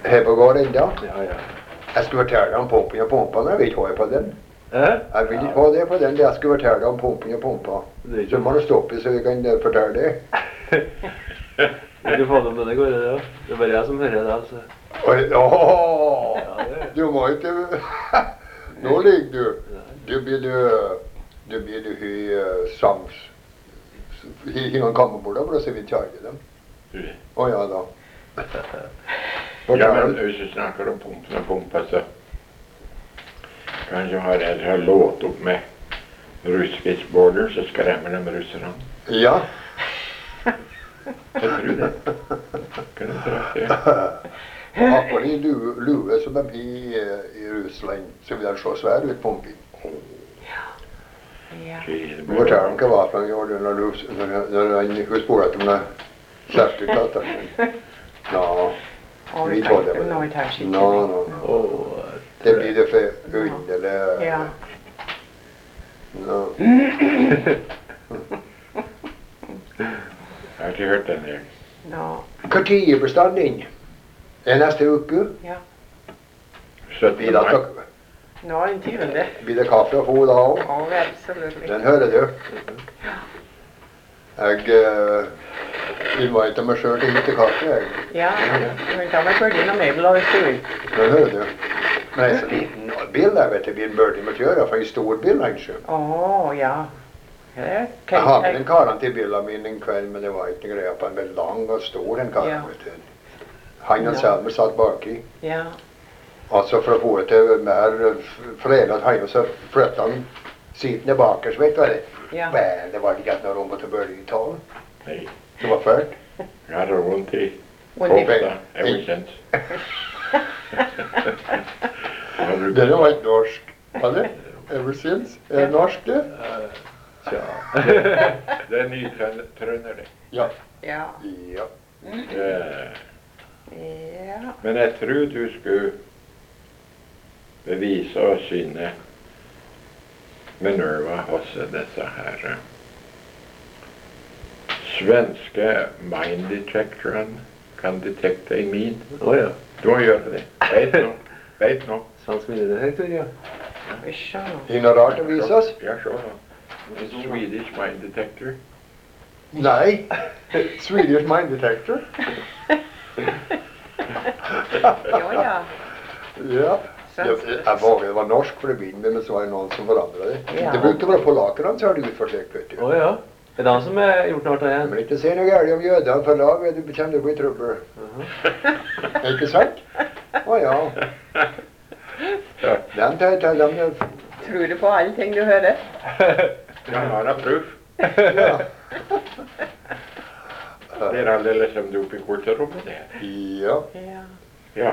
Her på gården, da? Ja, ja. Jeg skulle fortelle deg om pumpen og pumpa, men jeg vil ikke ha det på den. Jeg vil ikke ha det på den, jeg skulle fortelle deg om pumpen og pumpa. Så må du stoppe så vi kan fortelle det. Du får det om denne går det, ja. Det er bare jeg som hører det, altså. Oi, du må ikke... Nå ligger du. Du blir sams. Ikke noen kammerbordet, for så vidt kjærlig dem. Ja da. Ja, men hvis du snakker om pumpen og pumpa, så kanskje har jeg låt opp med ruskisborder, så skremmer de russerne. Ja. Jeg tror det. Kan du tro det? Akkurat i lue som de har i Russland, så vil de se svær ut pumpen. Ja. Du forteller dem hva var han gjorde når han ikke sporet om det kjæresteklatteren. Nå, vi tar det med det. Nå. Det blir det for underlig. Ja. Nå. Jeg har ikke hørt den der. Hva tid er bestanden? Neste uke? Ja. 17. mai. Nå er den 20. Blir det kaffe å få da også? Oh, absolutt. Den hører du. Jeg inviter meg selv til litt kaffe, jeg. Ja, men ta meg Berlin og Mabel og hvis du vil. Den hører du. Men det er så liten bil der, vet du, blir en Berlin må kjøre, for en stor bil, kanskje. Ja. Jeg har med den karen til bilen min en kveld, men det var ikke greia på en veldig lang og stor en kar, vet du. Han og Selmer satt baki. Ja. Altså for å få det til mer fredet han, og så flyttet han sittende bakers, vet du. Ja. Men det var ikke noe rom til Berlin-talen. Nei. Det var fælt. Jeg hadde vondt i hofta. Jeg var kjent. Den var ikke norsk, eller? Ever since? Er det norsk, det? Tja. Det er ny trønder, det. Ja. Ja. Men jeg tror du skulle bevise og syne Minerva hos disse her svenske mind-detectorene kan detekte i min. Ja. Du må gjøre det. Vet nå. Svensk minnedetektor, ja. Det er noe rart å vise oss? Ja, så da. Swedish mind detector. Nei. Swedish mind detector. Ja. Ja. Jeg våger det var norsk for det bilen, men så var det noen som forandret det. Ja. Det brukte bare polakerne, så har det utforsøkt, vet du. Ja. Det er de som har gjort noe artig igjen. Men ikke si noe gærlig om jødene, for da vet du kommer du på i trøbbel. Ikke sant? Ja. Den Tror du på alle ting du hører? Ja, han har prøv. Ja. Det er aldeles som du oppe i korterommet, det her. Ja. Ja.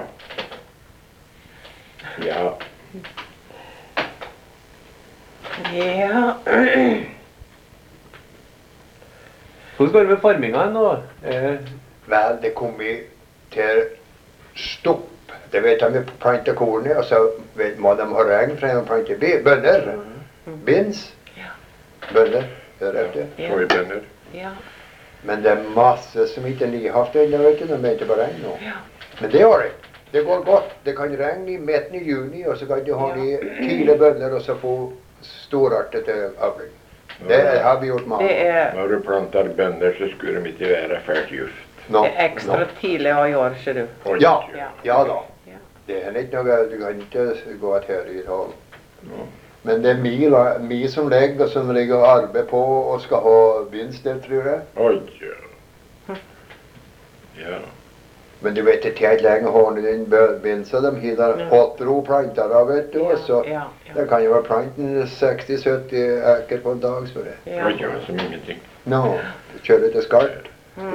Hvordan går det med farminga nå? Vel, det kom vi til stopp. Det vet de vi planter kornet, og så må de ha regn for de planter bønner. Bins. Bønner. Hører Så i bønner. Men det er masse som ikke er nyhaft ennå, vet du. De venter på regn nå. Men det har det. Det går godt. Det kan regne i midten i juni, og så kan du ha de tidlige bønner, og så få storartet til avling. Det har vi gjort mange. Når du planter bønner, så skulle de ikke være fælt juft. Det er ekstra tidlig i år, ser du. Ja da. Det er ikke noe, du kan ikke gå et her i tall. Men det er mi som ligger og arbeider på og skal ha vinst der, tror jeg. Oi, ja. Men du vet ikke helt lenge har den vinst, de har 8 ro planter av, vet du, og så det kan jo være planten 60-70 eker på en dag, så det. Oi, som ingenting. Nå, du kjører til skarpt.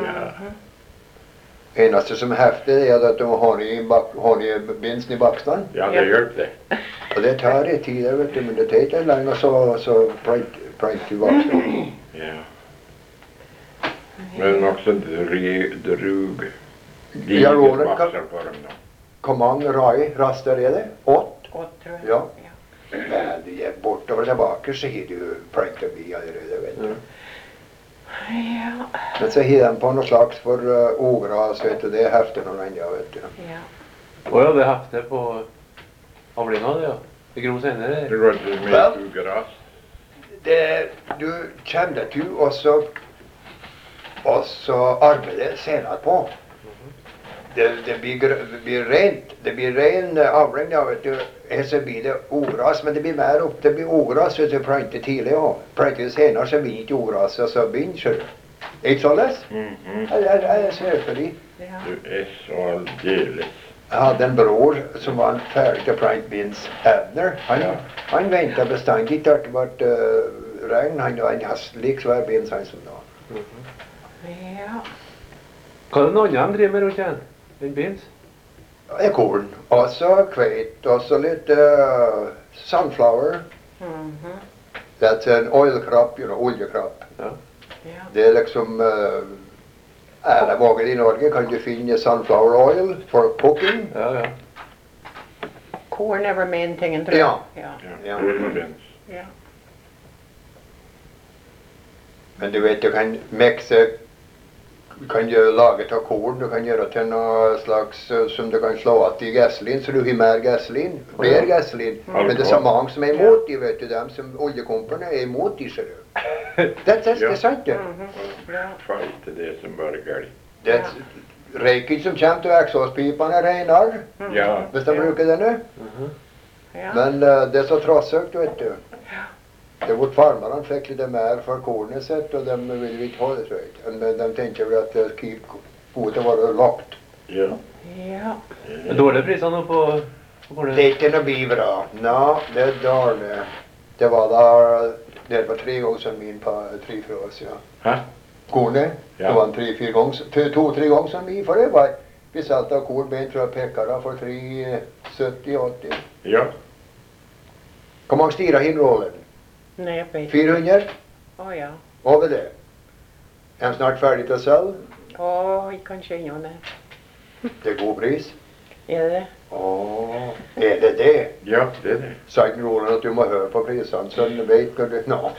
Eneste som er heftig er at du har i vinsten i bakstand. Ja, det hjelper det. Og det tar litt tid, vet du, men det tar ikke lenge, så planter du bakstand. Ja. Men også drug. Ja, råden hvor mange raster er det? 8? 8, tror jeg. Ja. Men du er bortover tilbake, så har du plantet bi allerede, vet du. Men så har de på noe slags for ogras, vet du, det er heftig når den vet du. Åja, det hefter på avlinga det, ja. Det gror senere. Det går ikke Vel. med ugras. Du kommer til og så arbeider senere på. Det blir rent. Det blir ren avling, da, vet du. Så blir det ogras, men det blir mer opp. Det blir ogras hvis du planter tidlig òg. Planter du senere, så blir ikke ogras, og så begynner det. Ikke sånn? Jeg ser for de. Ja. Du er så aldeles. Jeg hadde en bror som var ferdig til å plante bins Edner. Han ventet bestandig til det ble regn. Han var nesten like svær bins han som nå. Ja. Hva er det noe annet de driver med rundt igjen? Den bins? Korn, og så kveit, og så litt sunflower. Mhm. That's an oil crop, oljekrapp. Ja. Ja. Det er liksom alle våger i Norge kan du finne sunflower oil for cooking. Ja, ja. Korn er vel min tingen, tror jeg. Ja. Ja. Ja, korn og bens. Ja. Men du vet, du kan mikse, du kan gjøre laget av korn, du kan gjøre til noe slags som du kan slå att i gasolin, så du har mer gasolin, bedre gasolin. Men det er så mange som er imot de, vet du, dem som oljekomperne er imot de, ser du. Det er sant, det. Mhm. Ja. Fight til det som bare galt. Det er røyken som kommer til eksåspipene er renere, Mhm. Ja. hvis de bruker denne. Ja. Men det er så trassøkt, vet du. Det var farmerne fikk litt mer for kornet sitt, og de ville ikke ha det, tror jeg. Men de tenker vel at kvoten var lagt. Ja. Ja. Det er dårlige priser nå på Det kornet. er ikke noe bli bra. Nå, det er dårlig. Det var da, det var 3 ganger som min på 3 fra oss, ja. Hæ? Kornet, Ja. det var en 2-3 ganger som min, for det var, vi satt av korn bent fra Pekara for 3,70-80. Ja. Hvor mange stiger hinrollen? Nei, jeg vet. 400? Å ja. Over det. Er de snart ferdig til å selge? Å, jeg kan skjønne det. Det er god pris. Er det? Åh, er det det? Ja, det er det. Sa ikke Roland at du må høre på prisene, så du vet hva du... Nå.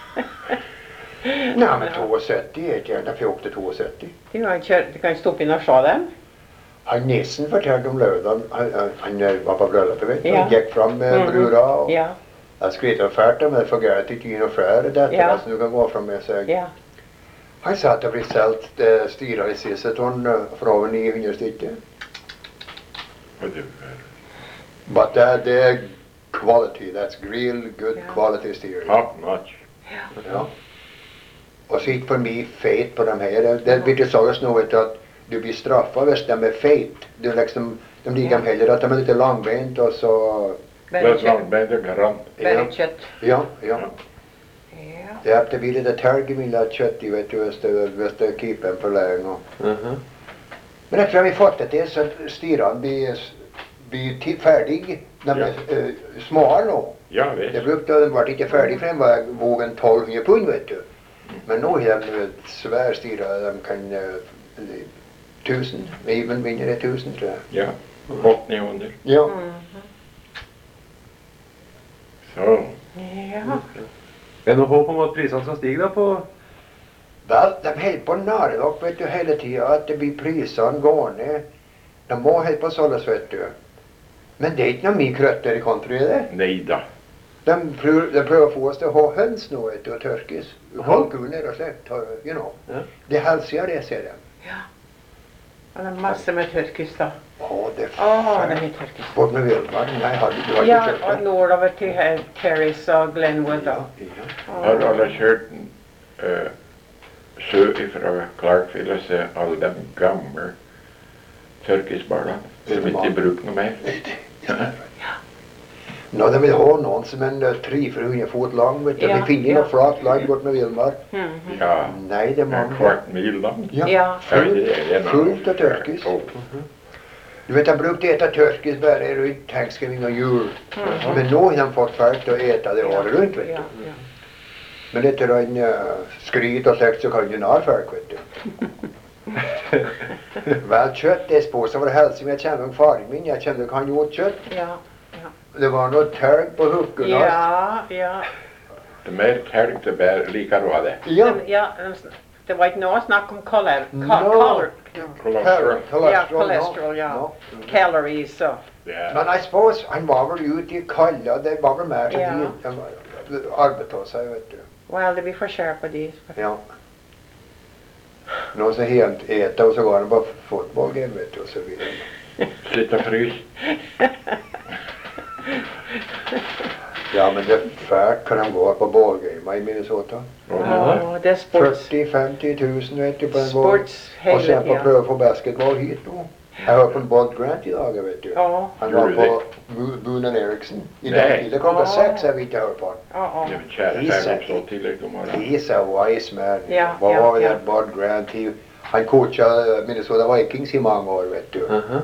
Nei, men 72 er ikke gjerne 14-72. Du kan stoppe inn og se dem. Han nissen fortalte om lørdagen. Han var på bryllupet, vet du. Ja. Han gikk fram med Mhm. brura. Og Ja. jeg skryter fælt om det, for greit ikke gi noe flere. Dette Ja. som du kan gå fram med seg. Ja. Han sa at det blir solgt styrer i Siseton for over 900 stykker. Og det But det er quality. That's real good Ja. quality steer. top notch. Ja. Og så ikke for mye feit på dem her. Det blir det sånn nå, vet du, at du blir straffa hvis de er feit. Du liksom, de liker dem heller at de er litt langbeint, og så... Bare Det er kjøtt. langbein og garant. Bare kjøtt. Ja, ja. Ja. Det blir litt tergemilla kjøtt i, vet du, hvis det keeper dem for lenge. Men jeg tror vi får det til, så styrene blir ferdig. De er små nå. Ja, Det visst. brukte, de ble ikke ferdig, for de var vågen 1200 pund, vet du. Men nå har de svære styrer, de kan 1000, even mindre 1000, tror jeg. Ja. 800-900. Ja. Mhm. Så. Ja. Er det noe håp om at prisene skal stige da på... Vel, de holder på nære dere, vet du, hele tiden, at det blir prisene går ned. De må holde på sånn, vet du. Men det er ikke noe mye krøtter i country, det. Nei da. De prøver å få oss til å ha høns nå, vet du, og tørkes. Kalkuner og slett, you know. Ja. Det helser det, ser de. Og det er masse med tørkis da. Å, det er Å, det er mye tørkis. Bort med Vilmar. Nei, du har Ja, ikke kjøpt og det? nordover til Terrace og Glenwood da. Ja. Har alle kjørt sø fra Clarkville og se alle de gamle tørkisbarna som ikke bruker noe mer? Nå, de vil ha noen som er 300-400 fot lang, vet du. Ja, Vi finner ja. noe flat land bort med Vilmar. Mhm. Ja, Nei, det er en mange. kvart mil lang. Ja, Ja. fullt av tørkis. Du vet, de brukte ete tørkis bare rundt Thanksgiving og jul. Men nå har de fått folk til å ete det året rundt, vet Ja, du. ja. Men etter en skryt og slikt, så kan du narre folk, vet du. Vel, kjøtt er spåset for helse, men jeg kjenner faren min, jeg kjenner han åt kjøtt. Ja, Det var noe tørg på hukken. ja, ja. Det er mer telg til bær, liker du av det. Ja. Ja, Det var ikke noe snakk om No. Cholesterol. Ja, cholesterol, ja. No. Calories og Ja. Men I suppose han var vel ute i kalda, det var vel mer til Ja. de arbeidet av seg, vet du. Well, det blir forskjell på de. Ja. Nå så helt äta och så går han på fotbollgame, vet du, och så vidare. Sitte og fryse. Ja, men det är färt kan han gå på ballgame i Minnesota. Åh, det er sports. 40-50 tusen, vet du, på en ball. Sports Och hele sen på tida. prøve få basketball hit då. Jag hörde på Bob Grant i dag, vet du. Ja, Han Gjorde var du på Boonen Eriksson. I Nej. dag tidlig klockan 6 jag vet jag hörde på honom. ja, Det er kjære ferdig så tidlig om morgenen. He's a wise man. Ja, Vad ja, var ja. det Bob Grant? Han coachade Minnesota Vikings i många år, vet du. Aha.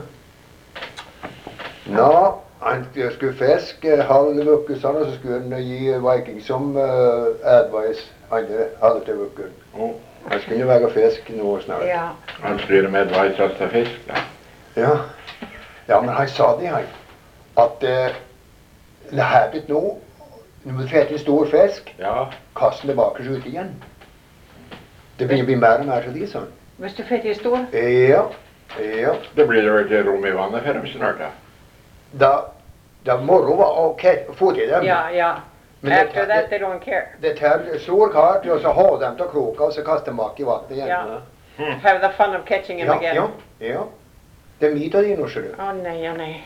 Nå, han skulle fiske halv uke sånn, og så skulle han gi Vikings som advice andre halv til uken. Å, Han skulle være fisk nå snart. ja. han styrer med advice til fisk, da. Ja. Ja, men han sa det, han. At det her blitt nå, når du får en stor fisk, Ja, kast den tilbake ut igjen. Det blir mer og mer til de sånn. Hvis du får de store. Ja, ja. det blir det vel til rom i vannet for dem snart, da. Da moro var ok, få til dem. Ja, ja. Men After that, they don't care. det tar stor kart, og så ha dem til kroka, og så kaste dem bak i vannet igjen. Ja. Have the fun of catching him Ja, again. ja, ja. Det er mye av de nå, ser du. Å nei, å nei.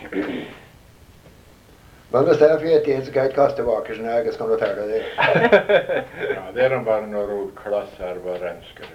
Men hvis det er for en, så kan jeg ikke kaste bak i sånn her, så kan du ta det. Ja, det er bare noen rodklasser og renskere.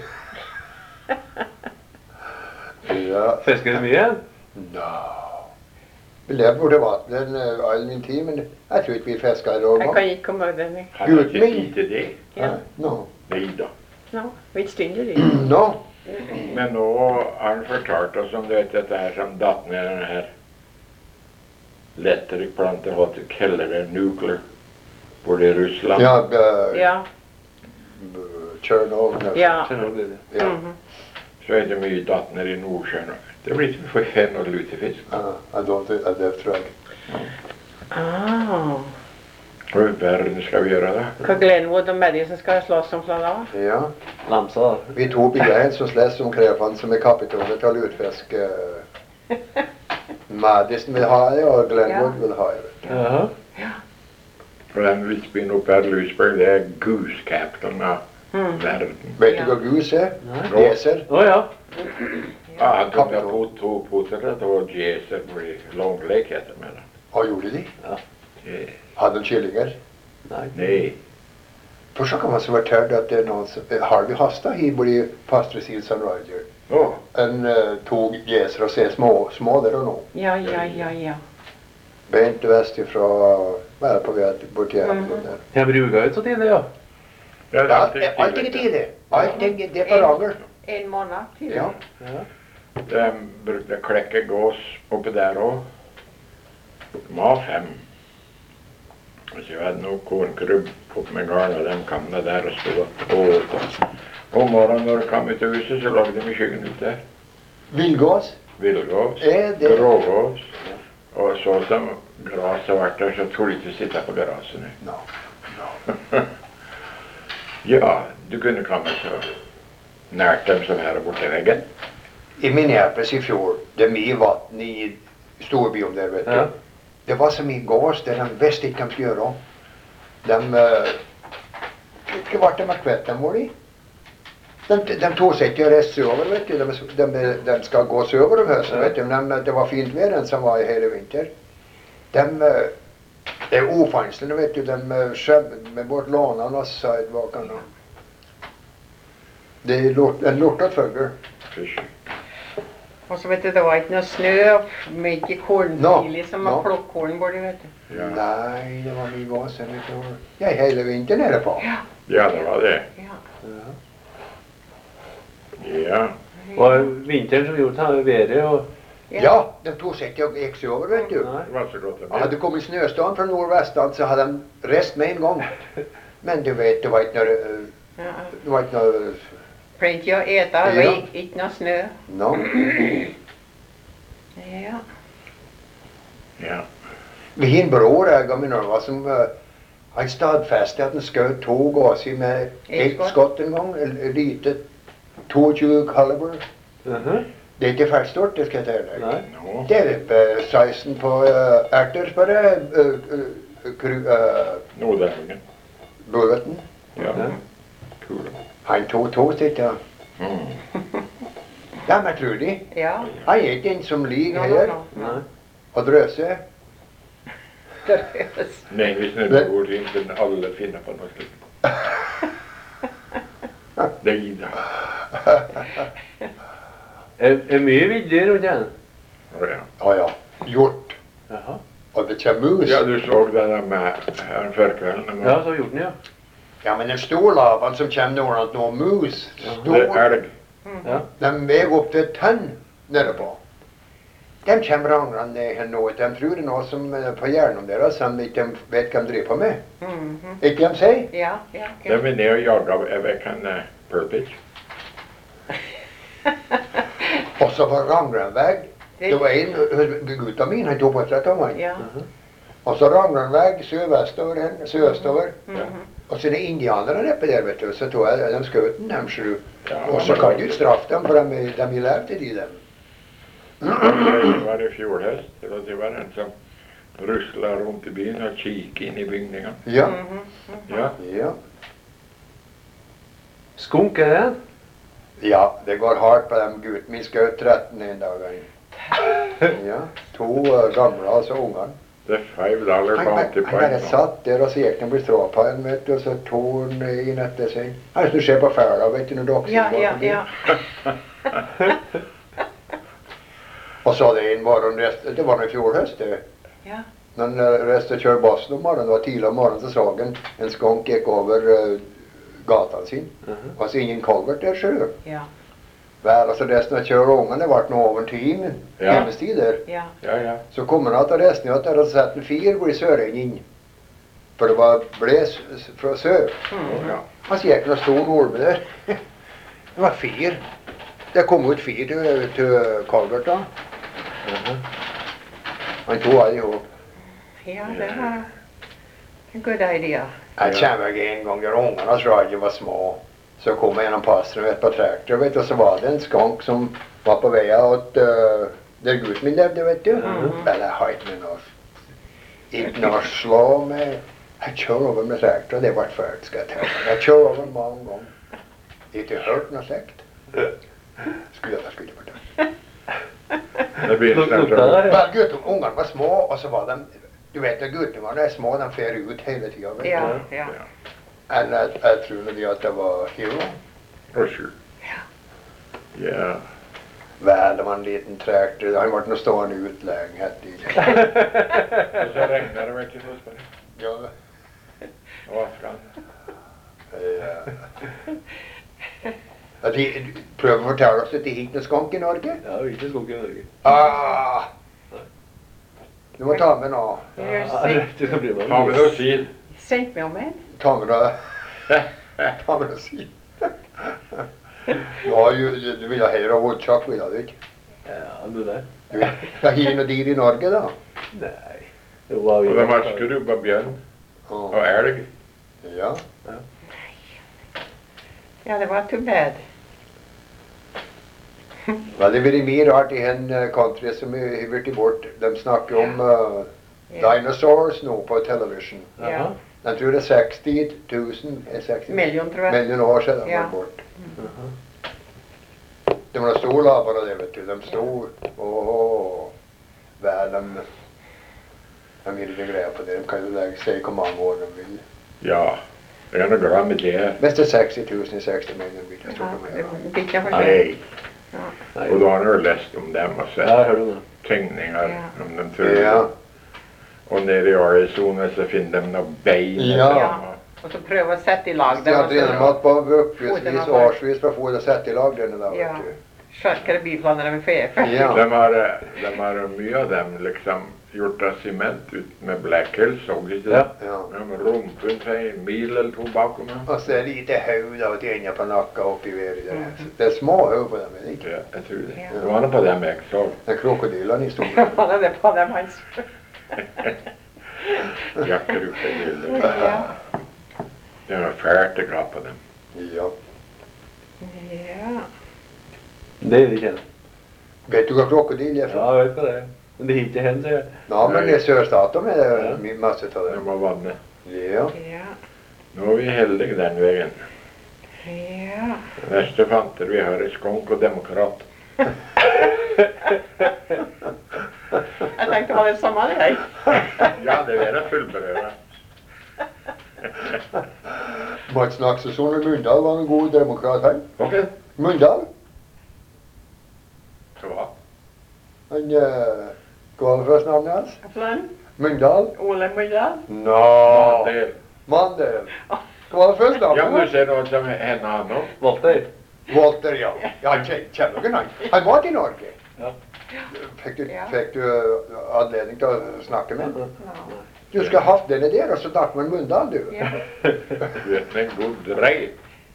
Ja. Fisker du mye? Nå. Vi lever borte vannet all min tid, men jeg tror ikke vi fisker i år Jeg nå. kan ikke komme ut den. Har jeg Gud ikke min. tid til det? Ja. Nå. Nei da. No, vi stunder de. Nå. Men nå har han fortalt oss om det, dette her som datt ned den her letterikplante hot Keller Nuclear borte i Russland. Ja, Ja. Chernobyl. Ja. Chernobyl. Ja. Mhm. Så er det mye datt ned i Nordsjøen. Det blir ikke for fenn og lutefisk. Det tror jeg. Ah. Hva i verden skal vi gjøre da? Hva Glenwood og Madison skal slåss om fra da? Ja. Lamsa, da. Vi to biler helt som slåss om krepene som er kapitolet til lutfisk. Madison vil ha det, og Glenwood vil ha det. Jaha. Og den vitsbyen oppe her, Louisburg, det er goose capital av Mm. verden. Vet Ja. du hva gus er? Nei. Jeser. Å ja. Ja, de har fått to poter, det var Jason i Long Lake heter det med det. Hva gjorde de? Det- Hadde de kyllinger? Nei. Nej, For så kan man så være tørt at det er noen som... Harvey Hasta, he bor Pastor Seals and Ryder. åh, En tog jeser og ser små der og nå. Ja, ja, ja, ja. Bent vest ifra, bare på vei bort til Jævlen der. Jeg bruker ut så tidlig, ja. det er Ja, alltid alt er tidlig. Alt er det er forandret. En måned til. Ja. Ja. De brukte klekke gås oppe der også. De har 5. Og så hadde noen kornkrubb oppe med garn, og de kom ned der og stod og åt. Om morgenen når de kom ut av huset, så lagde de i skyggen ut der. Villgås. Villgås, Er det... grågås. Og så som graset var der, så torde de ikke sitte på graset. No. Ja, du kunne komme så nært dem som her borte i veggen. I Minneapolis i fjor, det er mye vann i storbyen der, vet du. Ja. Det var så mye gås der de visste ikke hva de skulle gjøre. Ikke ble de kvitt dem, var de? De tog seg ikke å reise over, vet du. De skal gå sørover om høsten, vet du. Men det var fint vær den som var i hele vinter. Det er ofansende, vet du. De skjømmer med bort lånene og sidewalkene. Det er en lortet følger. Fysj. Og så vet du, det var ikke noe snø, mye kornfili som var No. plukkorn borte, vet du. Ja. Nei, det var mye gås her utover. Ja, hele vinteren er det på. Ja, det var det. Ja. Ja. Og vinteren som gjorde det været og... Ja, de tog seg ikke og gikk seg over, vet du. Nei. Det var så godt Hadde det kommet snøstorm fra nordvestland, så hadde de reist med en gang. Men du vet, det var ikke noe... Ja. Det var ikke noe... Plenty å ete, det var ikke noe snø. No. Ja. Ja. Vi har en bror, jeg og min Norva, som Han stadfestet at han skjøt 2 gåser med ett skott en gang. Et lite 22 kaliber. Det er ikke fælt stort, det skal jeg til deg. Nei. Nå, Det er sizen på erter, bare Nordhaugen. bulleten. Ja. Kul. Han tok 2 stykker. Ja, men tror de. Ja. Han er ikke en som liker No, her no, no. Nei. og drøse. Nej, hvis nu det går inte alla finna på något slut. Det är Ida. Er mye vidder rundt igjen? Ja. Ja, ja. Hjort. Jaha. Og det kommer mus. Ja, du såg det där med här förkvällen. Ja, så gjort den, ja. Ja, men den store laven som kommer når noe mus, Det stor, är det. Ja. de veier opp til et tonn nedpå. De kommer ranglende ned her nå. De tror det er noe som på hjernen deres som de ikke vet hva de driver på med. Ikke de sier? Ja, ja. Det var ner och jagade över kan Purpich. Og så var rangleren vei. Det var en gutta min, han tok portrett av meg. Ja. Og så rangleren vei sørøstover. Ja. Og så er det indianere oppe der, vet du. Så tog jeg de skjøt den, dem, ser du. Ja, Og så kan du straffe dem, for de er lært til de dem. Det var i fjol höst. Det var en som russlade runt i byn och kikade in i byggningen. Ja. Ja. Ja. Skunk er det? Ja, det går hardt på dem gutten. Vi skjøt 13 en dag. Ja, 2 gamle, altså ungene. Det är $5 Han bounty bare point. satt der, og så gikk han på stråpannen, vet du, og så tog han inn etter seg. Han skulle se på fæla, vet du, når dere Ja, ja, ja. Og så det en morgen, det var nå i fjor høst, det. Ja. Når han reiste og kjørte bassen om morgenen, det var tidlig om morgenen, så så han en skonk gikk over gata sin. Og så ingen kolvert der sjøl. Ja. Vel, altså resten av kjøret ungene, det ble nå over en time, Ja. hjemmestid der. Ja. Ja, ja. Så kom han til resten av der og satte en 4 hvor i søren inn. For det var bles fra sør. Ja. Og så gikk det en stor ulve der. Det var 4. Det kom ut 4 til Colbert da. Han tog alle ihop. Ja, det var en good idea. Jeg kommer en gang der ungene tror jeg var små. Så kom jeg gjennom pastoren vet på traktor, vet du, og så var det en skank som var på vei at der gutten min levde, vet du. Men jeg har ikke noe slå med. Jeg kjører over med traktor, det ble fælt, skal jeg telle. Jeg kjører over mange ganger. Ikke hørt noe slekt. Skulle jeg fortelle. Det blir Lukta snart. der, ja. Men gutten, ungene var små, og så var de, du vet at guttene er små, de fer ut hele tiden, vet du. Ja, ja. Jeg tror de at det var hero. Varsågod. Ja. Vel, det var en liten traktor, han ble nå stående ut lenge etter. Och så regnar det vet du. Ja. Och fram. Ja, de prøver å fortelle oss at de ikke noe skank i Norge. Ja, vi er ikke skunk i Norge. Ah! Du må ta med nå. You're Ja, sick. det skal bli med. Har vi något sil? Sent me om en. Ta med det. Ta med det si. Du vil ha høyre woodchuck, vil du ikke? Ja, du der. Du vil ha hin og dyr i Norge, da? Nei. Det var vi. Och de har skrubba björn och älg. Ja. Ja, det var too bad. Vel, det blir mye rart i en country som er blitt bort. De snakker om dinosaurs nå på television. Jaha. Jeg tror det er 60 000, 60 Million, tror jeg. million år siden de Ja. var bort. De var store laver av det, vet du. De stod, vel, de gir ikke greie på det. De kan jo si hvor mange år de vil. Ja. Jag kan nog glömma det. Hvis det er 60 000, 60 million vil jeg Ja, tro de det er. blir ikke for Nej. Nei. Och då har du läst om dem och Ja, sett hör du det? teckningar Ja. om dem tror Ja. Och nere i Arizona så finner de några bein. Ja. Ja. Og så prøve å sette i lag De det. hadde en mat på uppvisvis Foten og var- årsvis for å få det sett i lag denne da, Ja. vet du. Skjørkere biplaner med fefe. Ja. De har mye av dem liksom gjort av cement ut med Black Hills, såg du ikke Ja. det? Ja. De har rumpen seg en mil eller to bakom dem. Og så er det lite haug da, til enda på nakka oppi været der. Det er små haug på dem, er det ikke? Ja, jeg tror det. Ja. Det var noe på dem jeg så. Det er krokodillene i Ja, store. det er på dem hans. Jakkeruppe gilder. Ja. Det var fælt å klappe dem. Ja. Ja. Det er det ikke. Vet du hva krokodil er Ja, fra? jeg vet hva det er. Men det er ikke hen, sier jeg. Ja, men i sørstaten er det Ja. masse av Det det. må vanne. Ja. Ja. Nå er vi heldige den veien. Ja. Neste fanter vi har er skonk og demokrat. Jeg tenkte det var det samme, det jeg. Ja, det er det fullbrødet. Mats Naksesson og Mundal var en god demokrat, han. Ok, Mundal, hva? han, hva var det første navnet hans? Plan. Mundal? Ole Møydal. Nå, Mandel. Mandel. Hva var det første Ja, men navnet? du ser noe som henne han nå. Walter. Walter, ja. Ja, han kjenner ikke han. Han var til Norge. Ja. Ja. Fikk du anledning til å snakke med han? Ja. Du skal ha denne der, og så snakke med Mundal, du. Ja. Du vet, en god drei.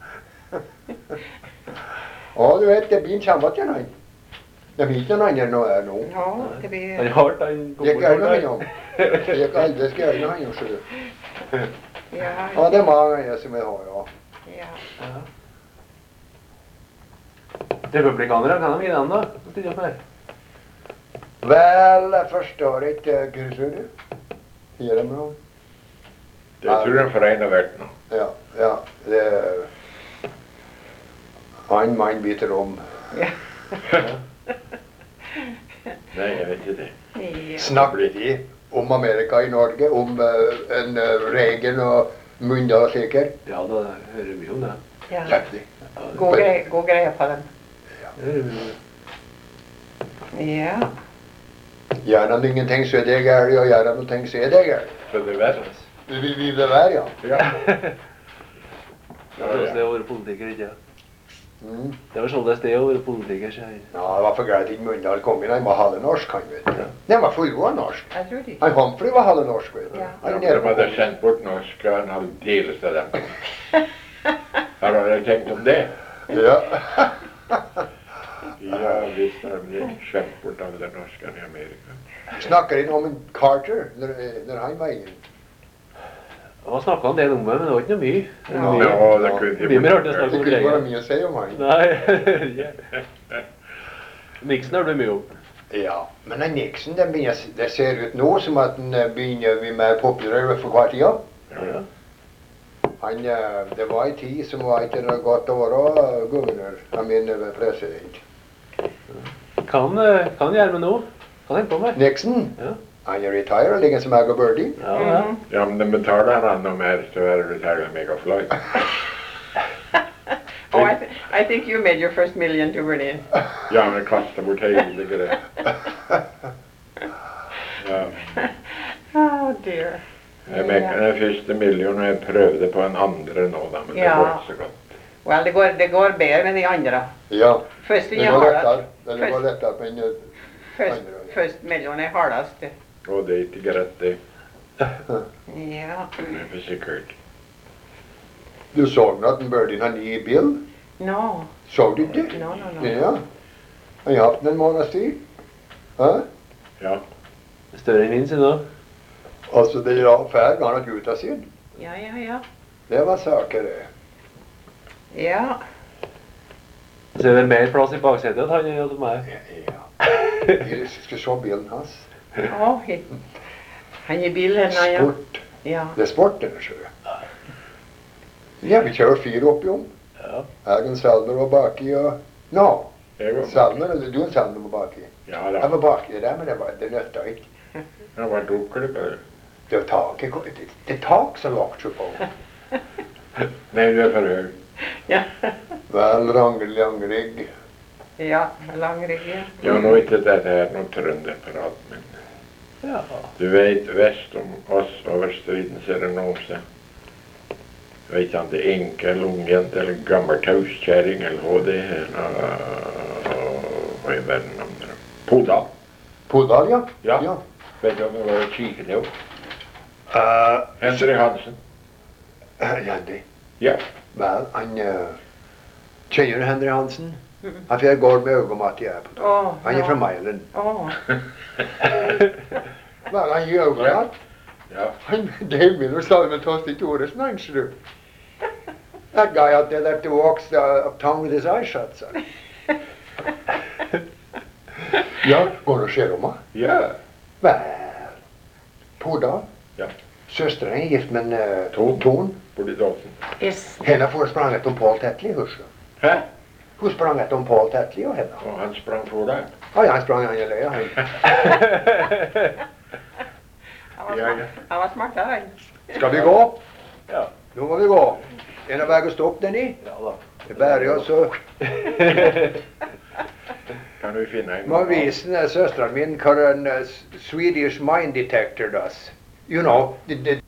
Ja, du vet, det blir en kjempe til han. Det blir ikke noen andre enn det er nå. Ja, det blir... Han har vært han Det gikk øynene han om. Det gikk aldri skal øynene han om, så du. Ja. Ja, det er mange andre som vi har, ja. Ja. Ja. Republikanere, kan de gi den da? Stille opp her. Vel, jeg forstår ikke, hva tror du? Gir dem noe? Det tror jeg for en har vært nå. Ja, ja, det... Han mann biter om. Ja. Nei, jeg vet ikke det. Ja. Snakker de om Amerika i Norge, om en Reagan og Mundal sikkert? Ja, da hører vi om det. Ja. Kjempelig. Ja, God greie på dem. det hører vi om det. Ja. Gjør han ingenting så er det gærlig, og gjør han noe ting så er det gærlig. Så det vet jeg. Det vil vi det være, ja. Ja. Det er også det å være politiker, ikke? Mm. Det var sånn det er å være politiker, sier jeg. Ja, det var for greit ikke Mundal kom inn, han var halve norsk, han vet du. Den var fullgående norsk. Jeg tror det. Han Humphrey var halve norsk, vet du. Ja. Han er De nede på hadde kongen. sendt bort norsk, og han hadde deles av dem. Har dere tenkt om det? Ja. Ja, visst har de sendt bort alle norskene i Amerika. Snakker inn om en Carter, når han var inn. Han snakket en del om det, men det var ikke noe mye. Ja. Mye. Ja, det kunne Mye mer artig å Det snakke om kunne ikke være Reagan. mye å si om han. Nei, ja. Nixon har det mye om. Ja, men den Nixon, det ser ut nå som at den begynner å bli mer populær for hver tida. Ja. Han, det var en tid som var ikke noe godt å være guvernør, jeg mener president. Kan gjøre med noe. Kan henge på med. Nixon, Ja. han er retired og ligger som Agger Birdie. Ja, ja. Mhm. Ja, men de betaler han noe mer til å være retired megafly. Oh, I think you made your first million to Berlin. Ja, men kastet bort hele greia. Ja. Oh dear. Jeg mekker den første millionen, og jeg prøvde på en andre nå, da, men det Ja. går ikke så godt. Well, det går bedre med de andre. Ja, Først det vinner var hardest. lettere. Det var lettere, men Først millionen er hardest. Og det er ikke greit, det. Ja. Det er for sikkert. du så at en Birdie har ny bil? No. Så du det? No. Ja. Han har hatt den en måneds tid. Hæ? Ja. Større enn min sin da. Altså, det er fær gang at gutta sin. Ja. Det var saker, det. Ja. Så er det mer plass i baksetet at han enn til meg. Ja. Jeg skal se bilen hans. Oh, han er bilen, ja. Sport. Ja. Det er sport, denne sjø. Ja, vi kjører 4 oppi om. Ja. Egen Salmer var baki og... Nå, Jeg var, Salmer, eller du en Salmer var baki. ja Jeg da. var baki det der, men det nøtta ikke. Jeg var dukkelig. Det var taket, det er tak som lagt seg på. Nei, du er for høy. Ja. Vel, rangelangrig. Ja, langrygg, ja. Ja, nå er ikke dette her noe trønderprat, men Ja. du vet vest om oss over striden ser det noe seg. Jeg vet ikke om det er enke eller ungjente eller gammel tauskjæring eller hva det er. Hva i verden om det? Podal. Podal, ja. Ja. Vet du om det var å kikke til henne? Uh, Henry Hansen. Henry. Ja. Vel, han kjenner Henry Hansen. Han får gå med øyemat i på. Åh, Han er ja. fra Mailand. Åh. Vel, han gir øyemat. Ja. They will Simon tossed it to us, nine through. That guy out there that walks uptown with his eyes shut, son. Ja, går och ser dem, va? Ja. Väl, på dag. Ja. Søsteren er gift med en Ton. Ton. Borti dasen. Yes. Henne får sprang etter Paul Tetley, husker du? Hæ? Hun sprang etter Paul Tetley og henne. Og han sprang for deg? Ja, han sprang han i løya, han. Han var smartere, han. Skal vi gå? Ja. Nå må vi gå. En av vei å stoppe den i. Ja da. Det bærer jo så. Kan du finne en? Må vise søsteren min hva en Swedish mind detector does. You know,